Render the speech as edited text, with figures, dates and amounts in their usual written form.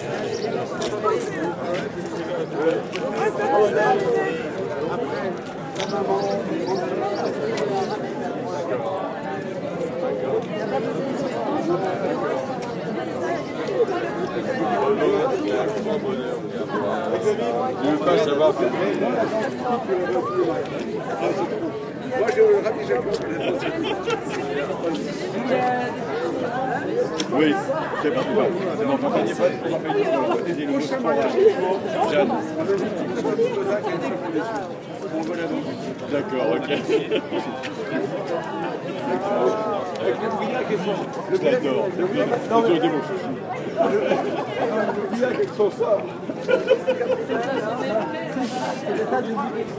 Je veux pas savoir. Moi, je oui, c'est pas grave. Ne m'accompagnez pas, ne m'accompagnez pas. Des nouveaux Jeanne. D'accord, ok. D'accord. Non, mais des mots. Le billard avec son sort.